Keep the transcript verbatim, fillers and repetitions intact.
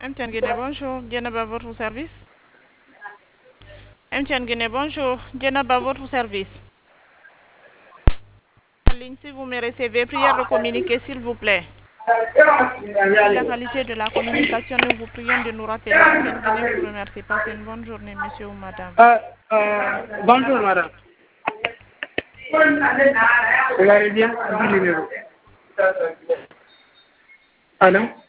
M T N Guinée, bonjour. Djenab à votre service. M T N Guinée, bonjour. Djenab à votre service. En ligne, si vous me recevez, prière de communiquer, s'il vous plaît. Si la qualité de la communication, nous vous prions de nous rappeler. M T N Guinée vous remercie. Passez une bonne journée, monsieur ou madame. Euh, euh, bonjour, madame. Vous allez bien? Allô?